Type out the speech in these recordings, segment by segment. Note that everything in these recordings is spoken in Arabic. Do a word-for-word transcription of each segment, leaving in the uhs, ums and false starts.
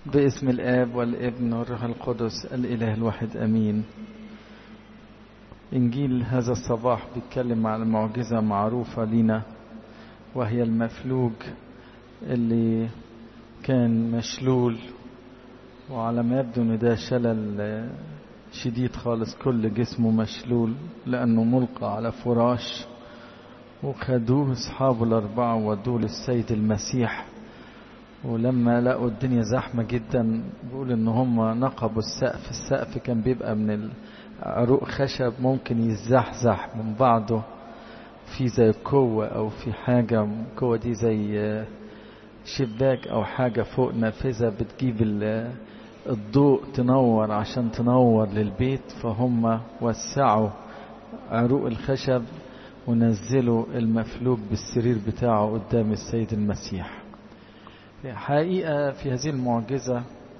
باسم الآب والابن والروح القدس الإله الواحد أمين. إنجيل هذا الصباح بيتكلم عن معجزة معروفة لنا، وهي المفلوج اللي كان مشلول، وعلى ما يبدو ان ده شلل شديد خالص، كل جسمه مشلول لأنه ملقى على فراش. وخدوه أصحابه الأربعة وودوه للسيد المسيح، ولما لقوا الدنيا زحمة جدا بيقول ان هم نقبوا السقف. السقف كان بيبقى من عروق خشب ممكن يزحزح من بعضه، في زي قوة او في حاجة، قوة دي زي شباك او حاجة فوق نافذة بتجيب الضوء تنور عشان تنور للبيت. فهم وسعوا عروق الخشب ونزلوا المفلوج بالسرير بتاعه قدام السيد المسيح. حقيقة في هذه المعجزة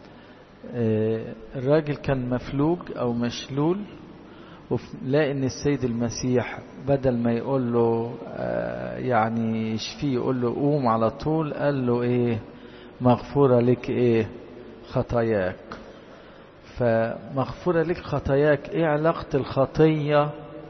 الراجل كان مفلوج أو مشلول، ولاقي ان السيد المسيح بدل ما يقول له يعني يشفيه يقول له قوم على طول، قال له ايه؟ مغفورة لك ايه؟ خطاياك. فمغفورة لك خطاياك، ايه علاقة الخطية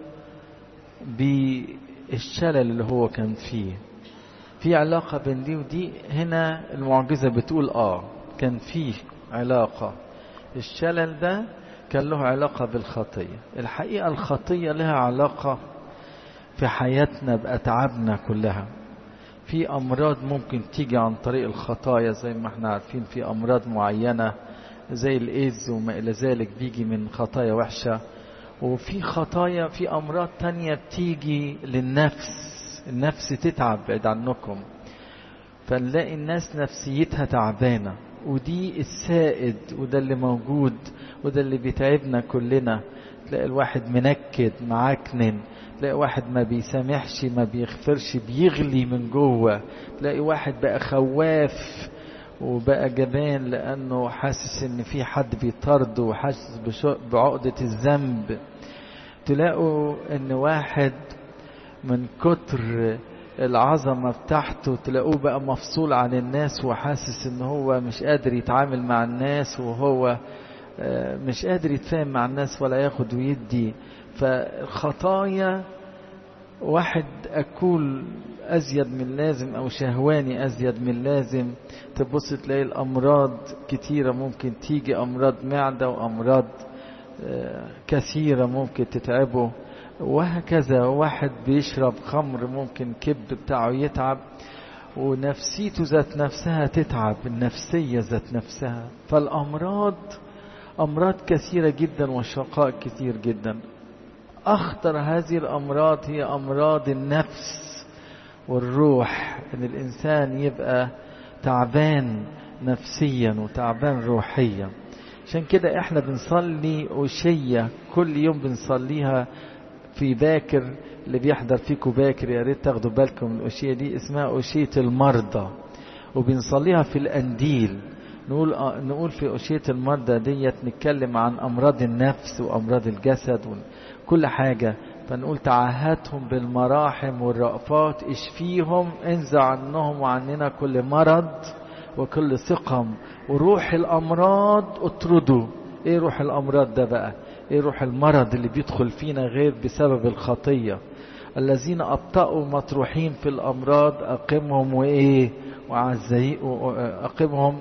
بالشلل اللي هو كان فيه؟ في علاقة بين دي ودي. هنا المعجزة بتقول اه كان فيه علاقة. الشلل ده كان له علاقة بالخطية. الحقيقة الخطية لها علاقة في حياتنا بأتعابنا كلها. في أمراض ممكن تيجي عن طريق الخطايا زي ما احنا عارفين، في أمراض معينة زي الإيدز وما إلى ذلك بيجي من خطايا وحشة. وفي خطايا في أمراض تانية بتيجي للنفس، النفس تتعب بعد عنكم، فنلاقي الناس نفسيتها تعبانة، ودي السائد وده اللي موجود وده اللي بيتعبنا كلنا. تلاقي الواحد منكد معكنن، تلاقي واحد ما بيسامحش ما بيغفرش بيغلي من جوه، تلاقي واحد بقى خواف وبقى جبان لأنه حاسس ان في حد بيطرده وحاسس بعقدة الذنب. تلاقوا ان واحد من كتر العظمة بتاعته تلاقوه بقى مفصول عن الناس وحاسس ان هو مش قادر يتعامل مع الناس، وهو مش قادر يتفاهم مع الناس ولا ياخد ويدي. فالخطايا واحد أكل أزيد من لازم أو شهواني أزيد من لازم، تبص تلاقي الأمراض كتيرة ممكن تيجي، أمراض معدة وأمراض كثيرة ممكن تتعبه، وهكذا. واحد بيشرب خمر ممكن كبد بتاعه يتعب، ونفسيته ذات نفسها تتعب، النفسية ذات نفسها. فالأمراض أمراض كثيرة جدا وشقاء كثير جدا. أخطر هذه الأمراض هي أمراض النفس والروح، إن الإنسان يبقى تعبان نفسيا وتعبان روحيا. عشان كده إحنا بنصلي أوشية كل يوم، بنصليها في باكر. اللي بيحضر فيكم باكر يا ريت تاخدوا بالكم من الأوشية دي، اسمها أوشية المرضى، وبنصليها في الأنديل. نقول نقول في أوشية المرضى ديت نتكلم عن أمراض النفس وأمراض الجسد وكل حاجة. فنقول تعهدهم بالمراحم والرأفات، اشفيهم، انزع عنهم وعننا كل مرض وكل سقم، وروح الأمراض اطردوا. ايه روح الأمراض ده بقى؟ ايه روح المرض اللي بيدخل فينا غير بسبب الخطية؟ الذين أبطأوا مطروحين في الأمراض أقمهم وإيه وعزي أقمهم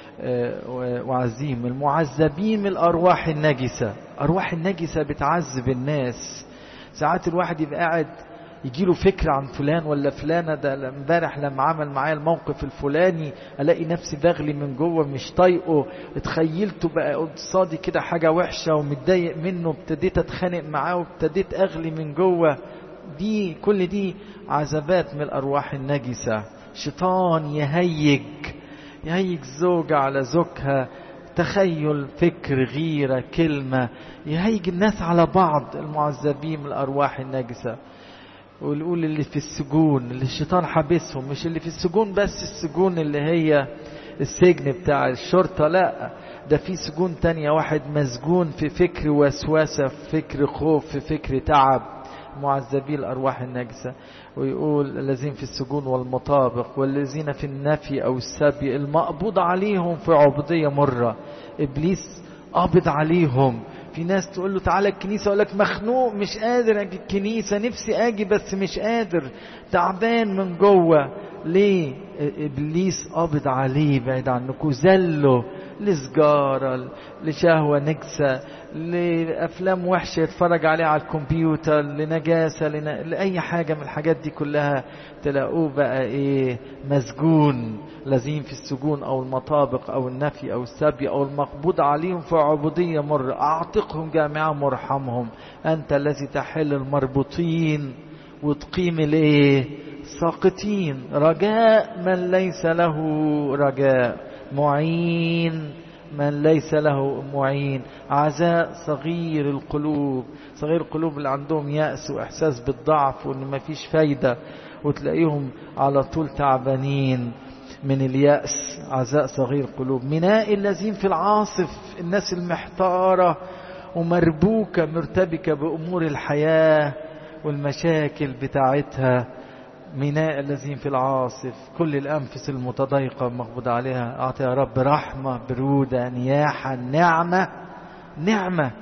وعزيهم. المعذبين من الأرواح النجسة. أرواح النجسة بتعذب الناس. ساعات الواحد يبقى قاعد يجيله فكرة عن فلان ولا فلانة، ده امبارح لما عمل معايا الموقف الفلاني الاقي نفسي بغلي من جوه مش طايقه، اتخيلته بقى قصادي كده حاجة وحشة ومتضايق منه، ابتديت اتخانق معاه وابتديت اغلي من جوه. دي كل دي عذابات من الارواح النجسة. شيطان يهيج يهيج زوجة على زوجها، تخيل، فكر، غيرة، كلمة، يهيج الناس على بعض. المعذبين من الارواح النجسة. ونقول اللي في السجون اللي الشيطان حابسهم، مش اللي في السجون بس، السجون اللي هي السجن بتاع الشرطة، لا، ده في سجون تانية. واحد مسجون في فكر وسوسة، في فكر خوف، في فكر تعب، معذبي الأرواح النجسة. ويقول الذين في السجون والمطابق والذين في النفي أو السبي المقبوض عليهم في عبودية مرة. إبليس قابض عليهم. في ناس تقول له تعالى الكنيسة، يقول لك مخنوق مش قادر أجي الكنيسة، نفسي أجي بس مش قادر، تعبان من جوه. ليه؟ إبليس قابض عليه بعيد عنكم، زله لسجارة، لشهوة نجسة، لأفلام وحشة يتفرج عليها على الكمبيوتر، لنجاسة، لن... لأي حاجة من الحاجات دي كلها تلاقوه بقى إيه؟ مسجون. لازم في السجون أو المطابق أو النفي أو السبي أو المقبوض عليهم في عبودية مرة. أعتقهم جميعا مرحمهم، أنت الذي تحل المربوطين وتقيم الإيه؟ ساقطين. رجاء من ليس له رجاء، معين من ليس له معين. عزاء صغير القلوب، صغير القلوب اللي عندهم يأس وإحساس بالضعف وإن ما فيش فايدة، وتلاقيهم على طول تعبانين من اليأس. عزاء صغير قلوب. ميناء الذين في العاصف، الناس المحتارة ومربوكة مرتبكة بأمور الحياة والمشاكل بتاعتها. ميناء الذين في العاصف، كل الأنفس المتضايقة مقبوض عليها. أعطي يا رب رحمة، برودة، نياحة، نعمة نعمة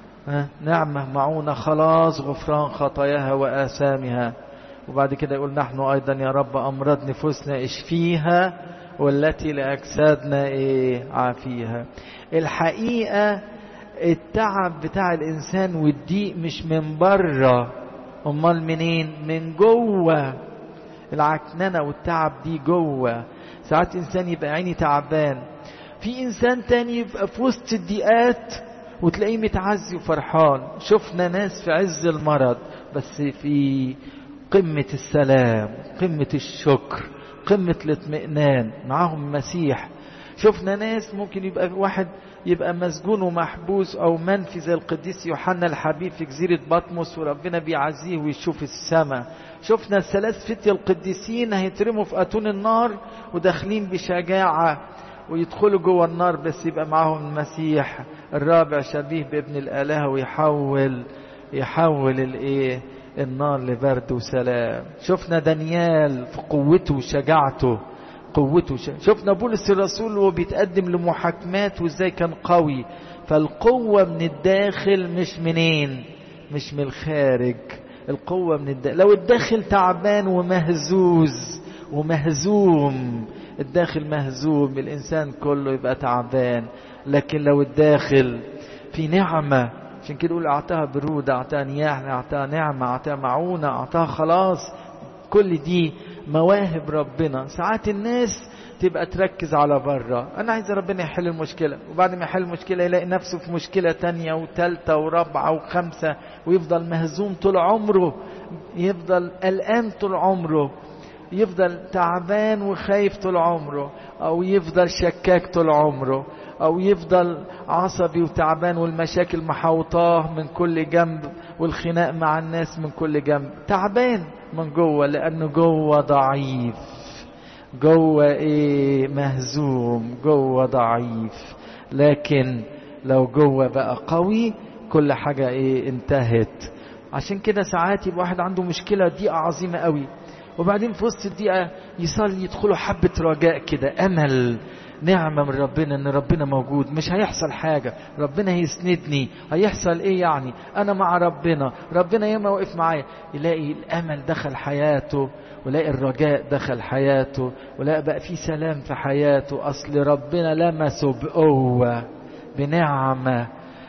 نعمة معونة، خلاص، غفران خطاياها وآثامها. وبعد كده يقول نحن أيضا يا رب أمراض نفوسنا اشفيها، والتي لأجسادنا إيه؟ عافيها. الحقيقة التعب بتاع الإنسان والضيق مش من بره، أمال منين؟ من جوه. العكننة والتعب دي جوه. ساعات إنسان يبقى عيني تعبان، في إنسان تاني يبقى في وسط الضيقات وتلاقيه متعزي وفرحان. شفنا ناس في عز المرض بس في قمة السلام، قمة الشكر، قمة الاطمئنان، معاهم مسيح. شفنا ناس ممكن يبقى واحد يبقى مسجون ومحبوس أو منفي زي القديس يوحنا الحبيب في جزيرة بطمس وربنا بيعزيه ويشوف السماء. شفنا الثلاث فتية القديسين هيترموا في أتون النار وداخلين بشجاعة ويدخلوا جوه النار بس يبقى معاهم المسيح. الرابع شبيه بابن الآلهة ويحول يحول الايه؟ النار لبرد وسلام. شفنا دانيال في قوته وشجاعته، قوته. شفنا بولس الرسول وهو بيتقدم لمحاكمات وازاي كان قوي. فالقوة من الداخل مش منين؟ مش من الخارج. القوة من الداخل. لو الداخل تعبان ومهزوز ومهزوم، الداخل مهزوم، الإنسان كله يبقى تعبان. لكن لو الداخل في نعمة، عشان كده يقول أعطاها برودة، أعطاها نياح، أعطاها نعمة، أعطاها معونة، أعطاها خلاص. كل دي مواهب ربنا. ساعات الناس تبقى تركز على بره، أنا عايز ربنا يحل المشكلة، وبعد ما يحل المشكلة يلاقي نفسه في مشكلة تانية وثالثة ورابعة وخمسة، ويفضل مهزوم طول عمره، يفضل قلقان طول عمره، يفضل تعبان وخايف طول عمره، أو يفضل شكاك طول عمره، أو يفضل عصبي وتعبان والمشاكل محوطاه من كل جنب والخناق مع الناس من كل جنب. تعبان من جوه لأنه جوه ضعيف، جوه إيه؟ مهزوم، جوه ضعيف. لكن لو جوه بقى قوي كل حاجة إيه؟ انتهت. عشان كده ساعات يبقى واحد عنده مشكلة ضيقة عظيمة قوي، وبعدين في وسط الضيقة يصلي يدخله حبة رجاء كده، أمل، نعمة من ربنا ان ربنا موجود، مش هيحصل حاجة، ربنا هيسندني. هيحصل ايه يعني؟ انا مع ربنا، ربنا ياما وقف معايا. يلاقي الامل دخل حياته، ولاقي الرجاء دخل حياته، ولاقي بقى في سلام في حياته. اصل ربنا لمسه بقوة بنعمة.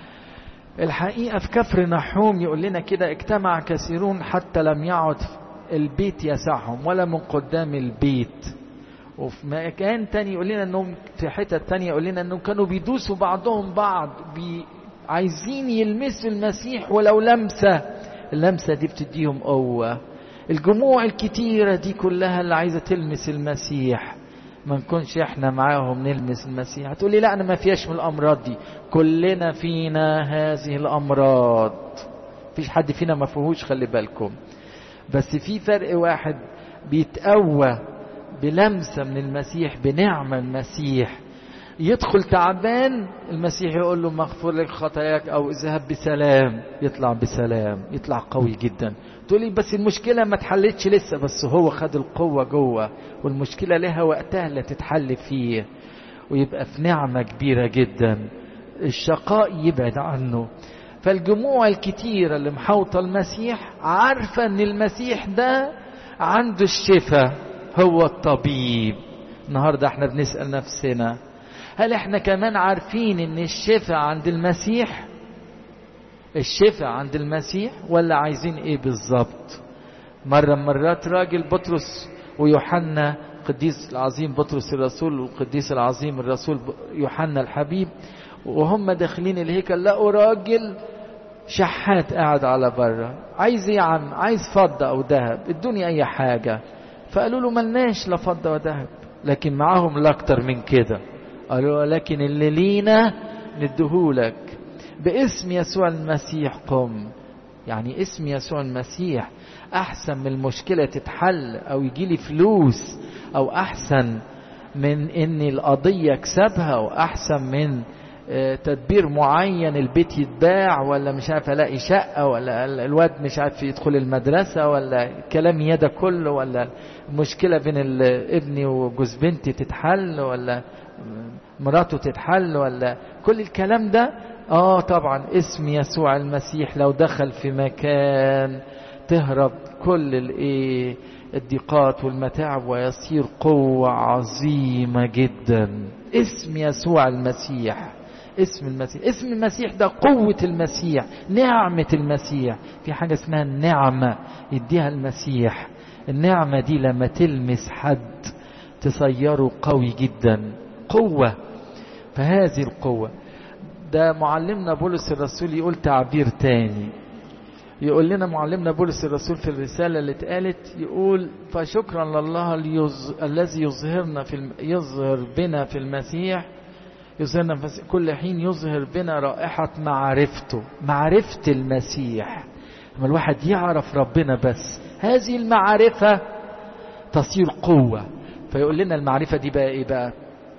الحقيقة في كفر نحوم يقول لنا كده اجتمع كثيرون حتى لم يعد البيت يسعهم ولا من قدام البيت. وفي مكان تاني يقول لنا انهم في حتة تانية يقول لنا انهم كانوا بيدوسوا بعضهم بعض، بي عايزين يلمسوا المسيح ولو لمسة. اللمسة دي بتديهم قوة. الجموع الكتيرة دي كلها اللي عايزة تلمس المسيح، ما نكونش احنا معاهم نلمس المسيح. هتقولي لا انا ما فيهاش من الامراض دي، كلنا فينا هذه الامراض، مفيش حد فينا ما فيهوش، خلي بالكم. بس في فرق واحد بيتقوى بلمسة من المسيح، بنعمة المسيح. يدخل تعبان المسيح يقول له مغفور لك خطاياك او اذهب بسلام، يطلع بسلام، يطلع قوي جدا. تقولي بس المشكلة ما اتحلتش لسه، بس هو خد القوة جوه، والمشكلة لها وقتها اللي تتحل فيه، ويبقى في نعمة كبيرة جدا، الشقاء يبعد عنه. فالجموع الكتيرة اللي محوطة المسيح عارفة ان المسيح ده عنده الشفاء، هو الطبيب. النهاردة احنا بنسأل نفسنا، هل احنا كمان عارفين ان الشفاء عند المسيح؟ الشفاء عند المسيح ولا عايزين ايه بالظبط؟ مرة مرات راجل بطرس ويوحنا، القديس العظيم بطرس الرسول والقديس العظيم الرسول يوحنا الحبيب، وهم داخلين الهيكل لقوا راجل شحات قاعد على بره، عايز ايه يا عم؟ عايز فضة او ذهب، ادوني اي حاجة. فقالوا له ملناش لا فضة وذهب، لكن معاهم لاكتر من كده. قالوا لكن اللي لينا ندهولك، باسم يسوع المسيح قم. يعني اسم يسوع المسيح احسن من المشكلة تتحل او يجيلي فلوس، او احسن من ان القضية اكسبها، واحسن من تدبير معين البيت يتباع، ولا مش عارف الاقي شقة، ولا الواد مش عارف يدخل المدرسة، ولا كلام يدا كله، ولا المشكلة بين ابني وجوز بنتي تتحل، ولا مراته تتحل، ولا كل الكلام ده. اه طبعا اسم يسوع المسيح لو دخل في مكان تهرب كل الايه الضيقات والمتاعب، ويصير قوة عظيمة جدا. اسم يسوع المسيح، اسم المسيح، اسم المسيح ده قوة المسيح، نعمة المسيح. في حاجة اسمها النعمة يديها المسيح، النعمة دي لما تلمس حد تصيره قوي جدا، قوة. فهذه القوة ده معلمنا بولس الرسول يقول تعبير تاني، يقول لنا معلمنا بولس الرسول في الرسالة اللي اتقالت، يقول فشكرا لله الذي يظهرنا في الم... يظهر بنا في المسيح، يظهرنا في كل حين يظهر بنا رائحة معرفته. معرفة المسيح، لما الواحد يعرف ربنا بس هذه المعرفة تصير قوة. فيقول لنا المعرفة دي بقى ايه بقى؟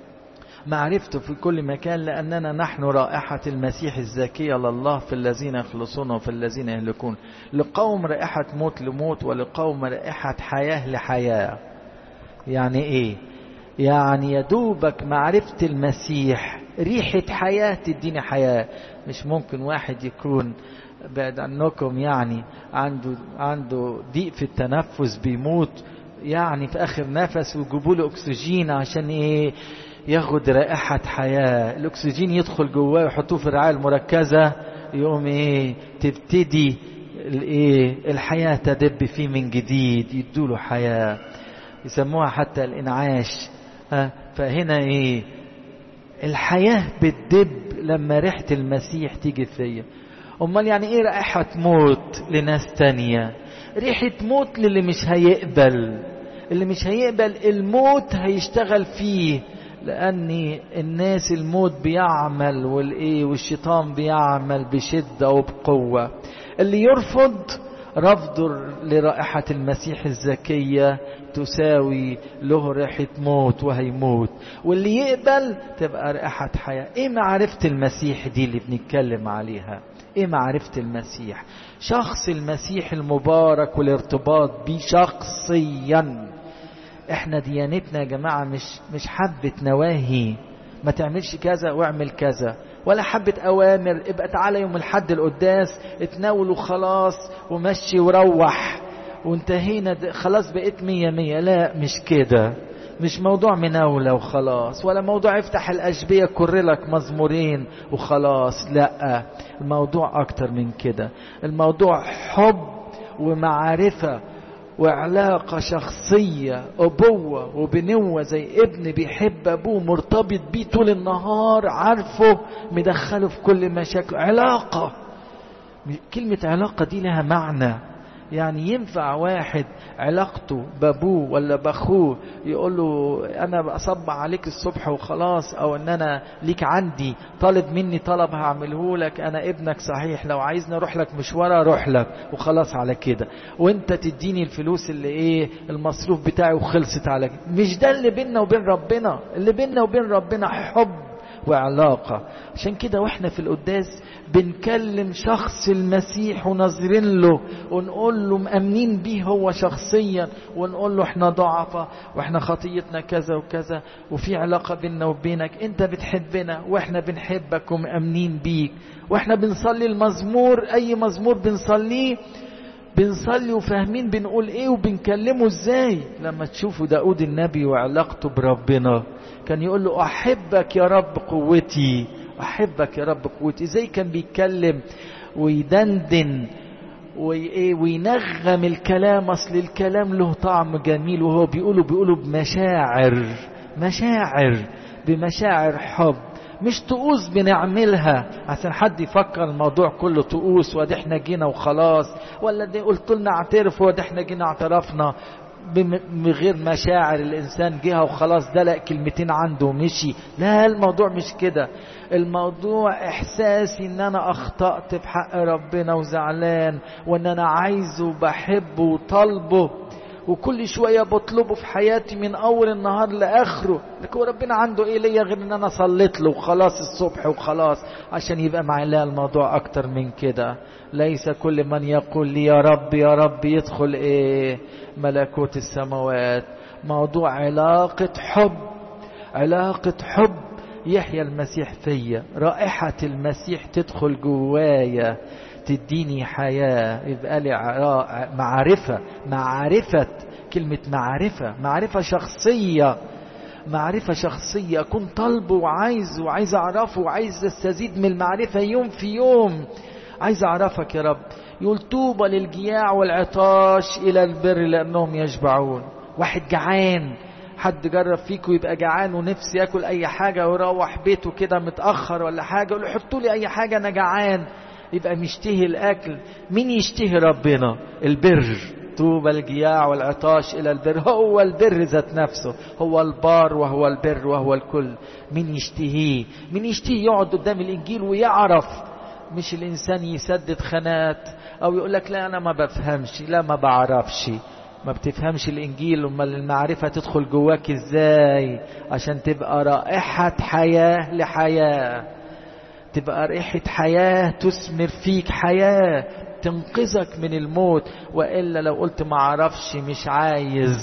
معرفته في كل مكان، لأننا نحن رائحة المسيح الزاكية لله في الذين يخلصون وفي الذين يهلكون، لقوم رائحة موت لموت، ولقوم رائحة حياة لحياة. يعني ايه؟ يعني يدوبك معرفة المسيح ريحة حياة تديني حياة. مش ممكن واحد يكون بعد عنكم يعني عنده عنده ضيق في التنفس بيموت يعني في آخر نفس، ويجيبوا له أكسجين عشان ايه؟ ياخد رائحة حياة. الأكسجين يدخل جواه ويحطوه في الرعاية المركزة، يقوم ايه؟ تبتدي الايه؟ الحياة تدب فيه من جديد، يدوله حياة، يسموها حتى الإنعاش. ها فهنا ايه؟ الحياة بتدب لما ريحة المسيح تيجي فيا. امال يعني ايه رائحة موت لناس تانية؟ ريحة موت للي مش هيقبل، اللي مش هيقبل الموت هيشتغل فيه، لأن الناس الموت بيعمل والايه والشيطان بيعمل بشدة وبقوة. اللي يرفض رفضه لرائحة المسيح الزكية تساوي له ريحة موت وهيموت، واللي يقبل تبقى رائحة حياة. ايه معرفة المسيح دي اللي بنتكلم عليها؟ ايه معرفة المسيح؟ شخص المسيح المبارك والارتباط بيه شخصيا. احنا ديانتنا يا جماعة مش مش حبة نواهي، ما تعملش كذا واعمل كذا، ولا حبة اوامر ابقى تعالى يوم الحد القداس اتناول وخلاص ومشي وروح وانتهينا خلاص بقيت مية مية. لا مش كده، مش موضوع مناولة وخلاص، ولا موضوع افتح الأشبية كرلك مزمورين وخلاص. لا، الموضوع أكتر من كده. الموضوع حب ومعرفة وعلاقة شخصية، أبوة وبنوة، زي ابن بيحب أبوه مرتبط بيه طول النهار، عارفه مدخله في كل مشاكله. علاقة، كلمة علاقة دي لها معنى. يعني ينفع واحد علاقته بابوه ولا باخوه يقول له انا بصب عليك الصبح وخلاص، او ان انا ليك عندي طالب مني طلب هعمله لك، انا ابنك صحيح، لو عايزني اروح لك مشوار اروح لك وخلاص على كده، وانت تديني الفلوس اللي ايه المصروف بتاعي وخلصت على كده. مش ده اللي بيننا وبين ربنا. اللي بيننا وبين ربنا حب وعلاقة. عشان كده واحنا في القداس بنكلم شخص المسيح ونظرين له ونقول له مأمنين بيه هو شخصيا، ونقول له احنا ضعفة واحنا خطيتنا كذا وكذا، وفي علاقة بيننا وبينك، انت بتحبنا واحنا بنحبك ومأمنين بيك. واحنا بنصلي المزمور، اي مزمور بنصليه بنصلي وفاهمين بنقول ايه وبنكلمه ازاي. لما تشوفوا داود النبي وعلاقته بربنا كان يقول له احبك يا رب قوتي، احبك يا رب قوتي. ازاي كان بيتكلم ويدندن وينغم الكلام، اصل الكلام له طعم جميل وهو بيقوله بيقوله بمشاعر، مشاعر بمشاعر حب، مش طقوس بنعملها عشان حد يفكر الموضوع كله طقوس وده احنا جينا وخلاص، ولا دي قلت لنا اعترف وده احنا جينا اعترفنا من غير مشاعر. الانسان جيها وخلاص ده لا كلمتين عنده ومشي. لا، الموضوع مش كده. الموضوع احساسي ان انا اخطأت في حق ربنا وزعلان، وان انا عايزه وبحبه وطالبه وكل شوية بطلبه في حياتي من اول النهار لاخره. لكن ربنا عنده ايه ليا غير ان انا صليت له وخلاص الصبح وخلاص عشان يبقى معي؟ لا، الموضوع اكتر من كده. ليس كل من يقول لي يا رب يا رب يدخل ايه ملكوت السماوات. موضوع علاقة حب، علاقة حب يحيى المسيح فيا، رائحة المسيح تدخل جوايا تديني حياة، يبقى لي معرفة. معرفة، كلمة معرفة، معرفة شخصية، معرفة شخصية أكون طالبه وعايزه وعايز أعرفه وعايز أستزيد من المعرفة يوم في يوم. عايز أعرفك يا رب. يقول طوبى للجياع والعطاش إلى البر لأنهم يشبعون. واحد جعان، حد جرب فيكم يبقى جعان ونفسي ياكل أي حاجة ويروح بيته كده متأخر ولا حاجة يقول له حطوا لي أي حاجة أنا جعان، يبقى مشتهي الأكل. مين يشتهي ربنا؟ البر. طوبى الجياع والعطاش إلى البر، هو البر ذات نفسه، هو البار وهو البر وهو الكل. مين يشتهيه؟ مين يشتهي يقعد قدام الإنجيل ويعرف؟ مش الإنسان يسدد خانات أو يقول لك لا أنا ما بفهمش، لا ما بعرفش. ما بتفهمش الإنجيل، أمال المعرفة تدخل جواك إزاي؟ عشان تبقى رائحة حياة لحياة، تبقى رائحة حياة تثمر فيك حياة تنقذك من الموت. وإلا لو قلت ما عرفش مش عايز،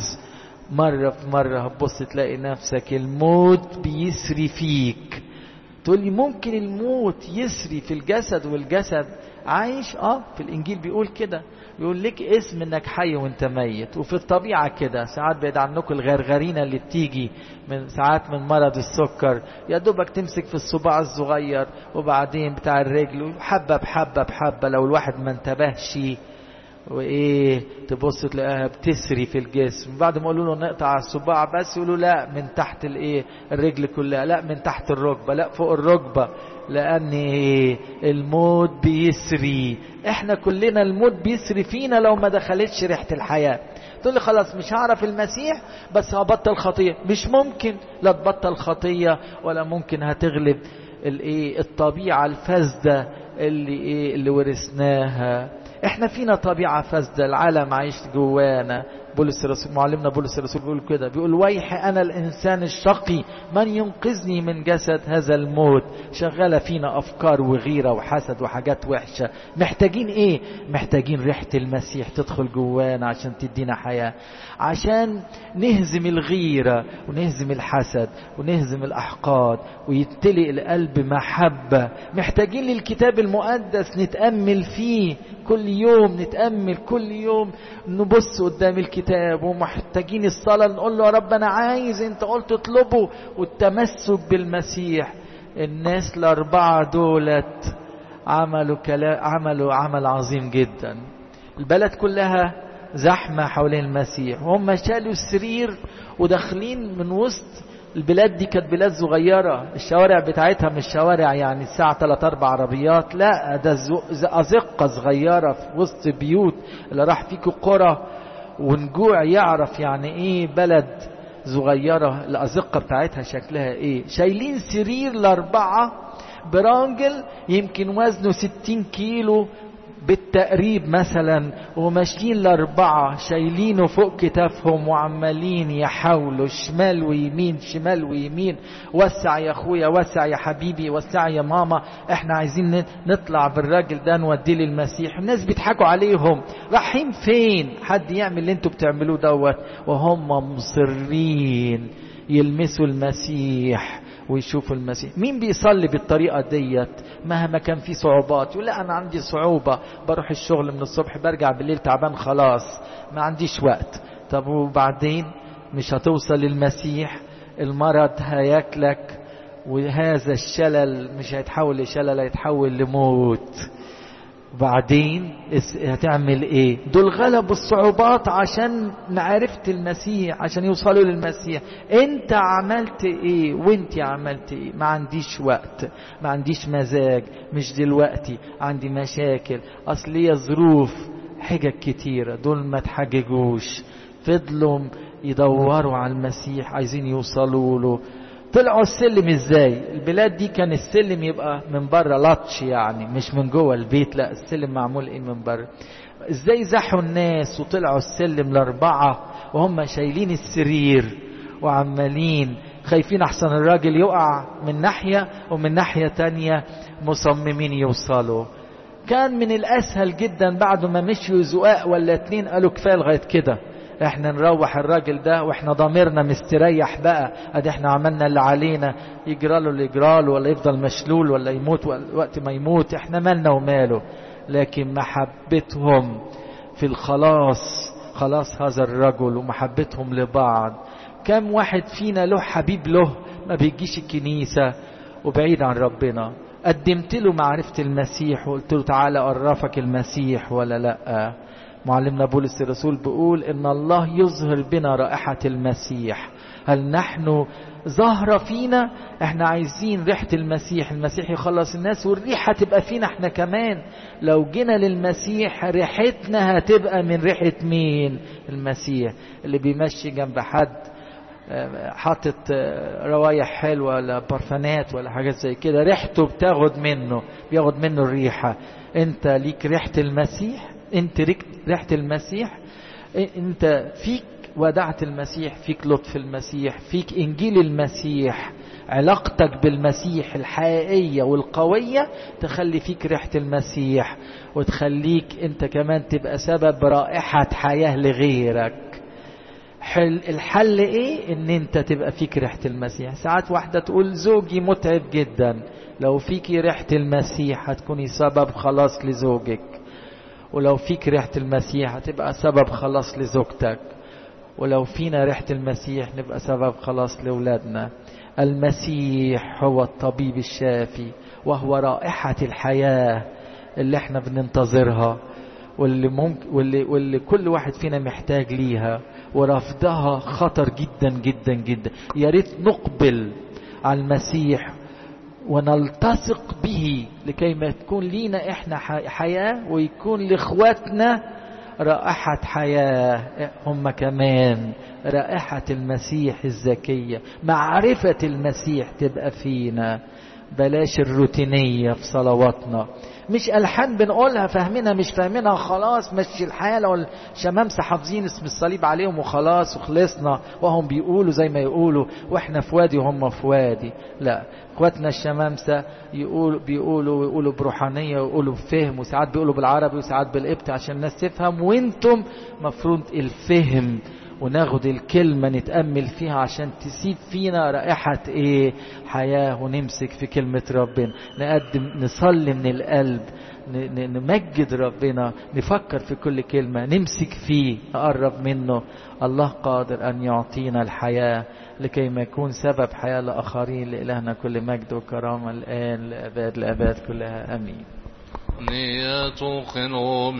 مرة في مرة هتبص تلاقي نفسك الموت بيسري فيك. تقول لي ممكن الموت يسري في الجسد والجسد عايش؟ اه في الانجيل بيقول كده، بيقول لك اسم انك حي وانت ميت. وفي الطبيعة كده ساعات بعيد عنكم الغرغرينة اللي بتيجي من ساعات من مرض السكر، يا دوبك تمسك في الصباع الصغير وبعدين بتاع الرجل حبة بحبة بحبة، لو الواحد ما انتبهش وايه تبص تلاقيها بتسري في الجسم. بعد ما يقولوا له نقطع الصباع بس يقولوا لا من تحت الايه الرجل كلها، لا من تحت الركبه، لا فوق الركبه، لان الموت بيسري. احنا كلنا الموت بيسري فينا لو ما دخلتش ريحه الحياه. تقول لي خلاص مش هعرف المسيح بس هبطل خطيه. مش ممكن، لا تبطل خطيه ولا ممكن هتغلب الايه الطبيعه الفاسده اللي ايه اللي ورثناها. احنا فينا طبيعة فاسدة، العالم عايش جوانا. بولس الرسول معلمنا بولس الرسول بيقول كده، بيقول ويح انا الانسان الشقي من ينقذني من جسد هذا الموت. شغالة فينا افكار وغيرة وحسد وحاجات وحشة. محتاجين ايه؟ محتاجين ريحة المسيح تدخل جوانا عشان تدينا حياة، عشان نهزم الغيرة ونهزم الحسد ونهزم الاحقاد ويتلئ القلب محبة. محتاجين للكتاب المقدس نتأمل فيه كل يوم، نتأمل كل يوم، نبص قدام الكتاب. ومحتاجين الصلاة نقول له يا رب أنا عايز، أنت قلت اطلبه، والتمسك بالمسيح. الناس الأربعة دولت عملوا كلا عملوا عمل عظيم جدا. البلد كلها زحمة حوالين المسيح، وهم شالوا السرير وداخلين من وسط البلاد دي. كانت بلاد صغيرة، الشوارع بتاعتها مش شوارع يعني الساعة ثلاث أربع عربيات، لا ده أزقة صغيرة في وسط بيوت. اللي راح فيكم قرى ونجوع يعرف يعني ايه بلد صغيرة الأزقة بتاعتها شكلها ايه. شايلين سرير لأربعة براجل يمكن وزنه ستين كيلو بالتقريب مثلا، وماشيين الأربعة شايلينه فوق كتافهم وعمالين يحاولوا شمال ويمين شمال ويمين، وسع يا أخويا، وسع يا حبيبي، وسع يا ماما، احنا عايزين نطلع بالراجل ده نوديه للمسيح. الناس بيضحكوا عليهم، رايحين فين؟ حد يعمل اللي انتوا بتعملوه دوت؟ وهم مصرين يلمسوا المسيح ويشوفوا المسيح. مين بيصلي بالطريقة ديت مهما كان في صعوبات؟ يقول لا أنا عندي صعوبة، بروح الشغل من الصبح برجع بالليل تعبان خلاص ما عنديش وقت. طب وبعدين مش هتوصل للمسيح، المرض هياكلك، وهذا الشلل مش هيتحول لشلل، هيتحول لموت. بعدين هتعمل ايه؟ دول غلبوا الصعوبات عشان معرفة المسيح، عشان يوصلوا للمسيح. انت عملت ايه وانت عملت ايه؟ ما عنديش وقت، ما عنديش مزاج، مش دلوقتي، عندي مشاكل، اصل ليا ظروف، حجج كتيرة. دول ما تحججوش، فضلوا يدوروا على المسيح، عايزين يوصلوا له. طلعوا السلم ازاي؟ البلاد دي كان السلم يبقى من بره لطش يعني، مش من جوه البيت، لا السلم معمول ايه من بره. ازاي زحوا الناس وطلعوا السلم الاربعة وهم شايلين السرير وعمالين خايفين احسن الراجل يقع من ناحية ومن ناحية تانية مصممين يوصلوا. كان من الاسهل جدا بعد ما مشيوا زقاق ولا اتنين قالوا كفاية لغاية كده، احنا نروح الراجل ده واحنا ضميرنا مستريح بقى، ادي احنا عملنا اللي علينا، يجراله اللي يجراله، ولا يفضل مشلول، ولا يموت وقت ما يموت، احنا مالنا وماله. لكن محبتهم في الخلاص، خلاص هذا الرجل، ومحبتهم لبعض. كم واحد فينا له حبيب له ما بيجيش الكنيسة وبعيد عن ربنا، قدمت له معرفة المسيح وقلت له تعالى أعرفك المسيح ولا لأ؟ معلمنا بولس الرسول بيقول إن الله يظهر بنا رائحة المسيح. هل نحن ظاهرة فينا؟ احنا عايزين ريحة المسيح، المسيح يخلص الناس والريحة تبقى فينا احنا كمان. لو جينا للمسيح ريحتنا هتبقى من ريحة مين؟ المسيح. اللي بيمشي جنب حد حاطط روايح حلوة ولا برفانات ولا حاجات زي كده، ريحته بتاخد منه، بياخد منه الريحة. انت ليك ريحة المسيح، انت ريحة المسيح، انت فيك ودعة المسيح، فيك لطف المسيح، فيك انجيل المسيح. علاقتك بالمسيح الحقيقية والقوية تخلي فيك ريحة المسيح، وتخليك انت كمان تبقى سبب رائحة حياة لغيرك. حل الحل ايه؟ ان انت تبقى فيك ريحة المسيح. ساعات واحدة تقول زوجي متعب جدا، لو فيك ريحة المسيح هتكوني سبب خلاص لزوجك، ولو فيك ريحة المسيح هتبقى سبب خلاص لزوجتك، ولو فينا ريحة المسيح نبقى سبب خلاص لأولادنا. المسيح هو الطبيب الشافي، وهو رائحة الحياة اللي احنا بننتظرها، واللي ممكن واللي, واللي كل واحد فينا محتاج ليها، ورفضها خطر جدا جدا جدا. يا ريت نقبل على المسيح ونلتصق به لكي ما تكون لينا احنا حياة، ويكون لاخواتنا رائحة حياة هم كمان، رائحة المسيح الزكية، معرفة المسيح تبقى فينا. بلاش الروتينية في صلواتنا، مش ألحان بنقولها فاهمينها مش فاهمينها خلاص مشي الحياة. لو الشمامسة حافظين اسم الصليب عليهم وخلاص وخلصنا، وهم بيقولوا زي ما يقولوا واحنا في وادي وهم في وادي. لا، اخواتنا الشمامسة يقولوا بيقولوا ويقولوا بروحانية ويقولوا بفهم، وساعات بيقولوا بالعربي وساعات بالقبطي عشان الناس تفهم. وانتم مفروض الفهم، وناخد الكلمة نتأمل فيها عشان تسيب فينا رائحة ايه؟ حياة. ونمسك في كلمة ربنا، نقدم نصلي من القلب، نمجد ربنا، نفكر في كل كلمة، نمسك فيه، نقرب منه. الله قادر أن يعطينا الحياة لكي ما يكون سبب حياة لآخرين. لإلهنا كل مجد وكرامة الآن لأباد الأباد كلها، أمين.